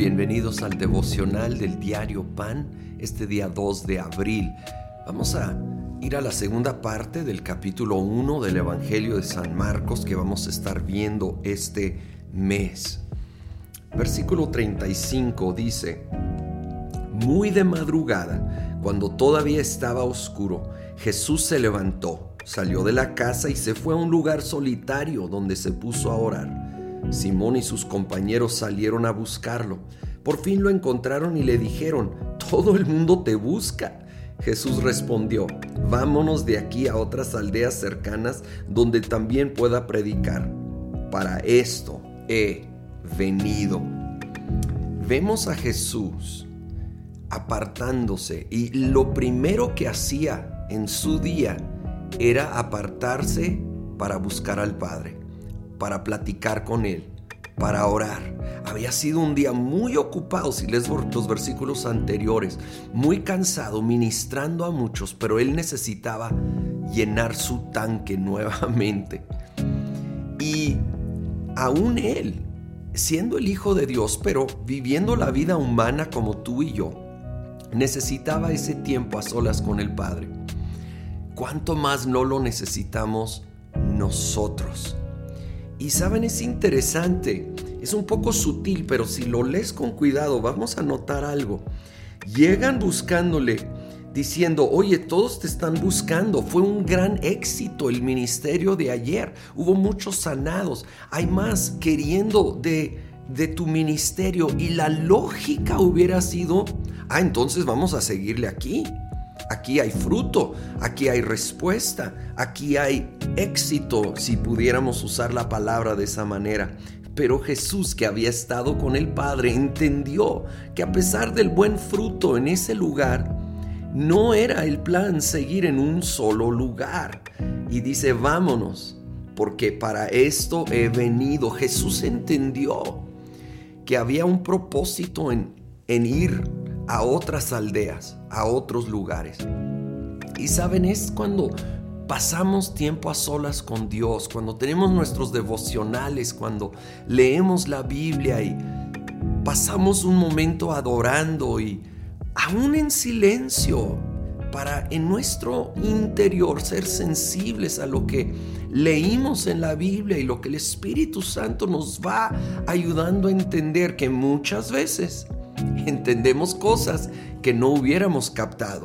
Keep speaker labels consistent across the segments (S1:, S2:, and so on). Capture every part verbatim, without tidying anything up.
S1: Bienvenidos al devocional del diario Pan, este día dos de abril. Vamos a ir a la segunda parte del capítulo uno del Evangelio de San Marcos que vamos a estar viendo este mes. Versículo treinta y cinco dice: Muy de madrugada, cuando todavía estaba oscuro, Jesús se levantó, salió de la casa y se fue a un lugar solitario donde se puso a orar. Simón y sus compañeros salieron a buscarlo. Por fin lo encontraron y le dijeron: «Todo el mundo te busca». Jesús respondió: «Vámonos de aquí a otras aldeas cercanas donde también pueda predicar. Para esto he venido». Vemos a Jesús apartándose y lo primero que hacía en su día era apartarse para buscar al Padre, para platicar con Él, para orar. Había sido un día muy ocupado, si lees los versículos anteriores, muy cansado, ministrando a muchos, pero Él necesitaba llenar su tanque nuevamente. Y aún Él, siendo el Hijo de Dios, pero viviendo la vida humana como tú y yo, necesitaba ese tiempo a solas con el Padre. ¿Cuánto más no lo necesitamos nosotros? Y saben, es interesante, es un poco sutil, pero si lo lees con cuidado vamos a notar algo. Llegan buscándole, diciendo: oye, todos te están buscando. Fue un gran éxito el ministerio de ayer. Hubo muchos sanados. Hay más queriendo de, de tu ministerio. Y la lógica hubiera sido: ah, entonces vamos a seguirle aquí. Aquí hay fruto, aquí hay respuesta, aquí hay éxito, si pudiéramos usar la palabra de esa manera. Pero Jesús, que había estado con el Padre, entendió que a pesar del buen fruto en ese lugar, no era el plan seguir en un solo lugar. Y dice: vámonos, porque para esto he venido. Jesús entendió que había un propósito en, en ir a otras aldeas, a otros lugares. Y saben, es cuando pasamos tiempo a solas con Dios, cuando tenemos nuestros devocionales, cuando leemos la Biblia y pasamos un momento adorando y aún en silencio, para en nuestro interior ser sensibles a lo que leímos en la Biblia y lo que el Espíritu Santo nos va ayudando a entender, que muchas veces entendemos cosas que no hubiéramos captado,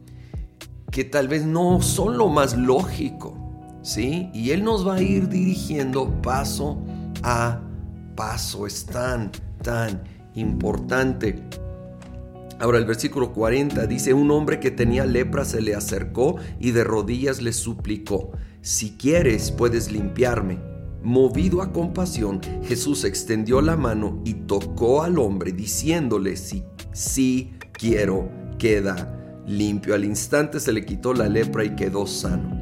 S1: que tal vez no son lo más lógico, ¿sí? Y Él nos va a ir dirigiendo paso a paso. Es tan, tan importante. Ahora el versículo cuarenta dice: un hombre que tenía lepra se le acercó y de rodillas le suplicó: si quieres, puedes limpiarme. Movido a compasión, Jesús extendió la mano y tocó al hombre, diciéndole: sí, sí quiero, queda limpio. Al instante se le quitó la lepra y quedó sano.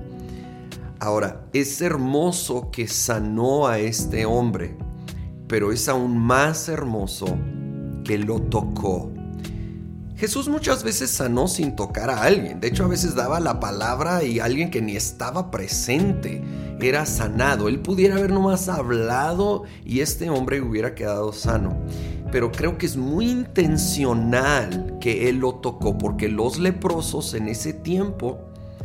S1: Ahora, es hermoso que sanó a este hombre, pero es aún más hermoso que lo tocó. Jesús muchas veces sanó sin tocar a alguien. De hecho, a veces daba la palabra y alguien que ni estaba presente era sanado. Él pudiera haber nomás hablado y este hombre hubiera quedado sano. Pero creo que es muy intencional que Él lo tocó, porque los leprosos en ese tiempo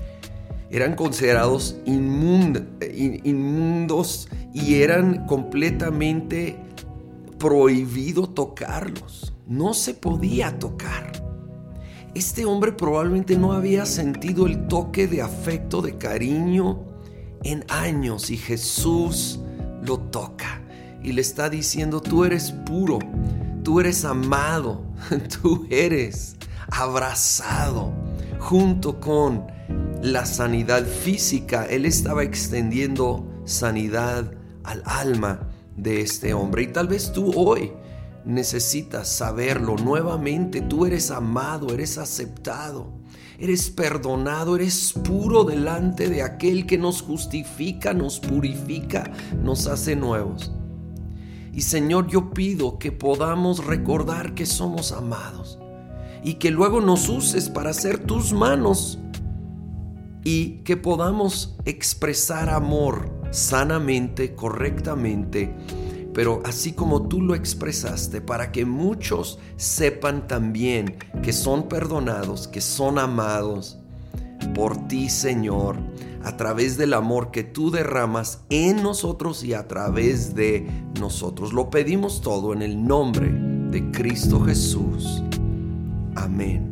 S1: eran considerados inmund- inmundos y eran completamente prohibido tocarlos. No se podía tocar. Este hombre probablemente no había sentido el toque de afecto, de cariño en años, y Jesús lo toca y le está diciendo: tú eres puro, tú eres amado, tú eres abrazado. Junto con la sanidad física, Él estaba extendiendo sanidad al alma de este hombre. Y tal vez tú hoy necesitas saberlo nuevamente. Tú eres amado, eres aceptado, eres perdonado, eres puro delante de aquel que nos justifica, nos purifica, nos hace nuevos. Y Señor, yo pido que podamos recordar que somos amados y que luego nos uses para ser tus manos y que podamos expresar amor sanamente, correctamente, pero así como tú lo expresaste, para que muchos sepan también que son perdonados, que son amados por ti, Señor, a través del amor que tú derramas en nosotros y a través de nosotros. Lo pedimos todo en el nombre de Cristo Jesús. Amén.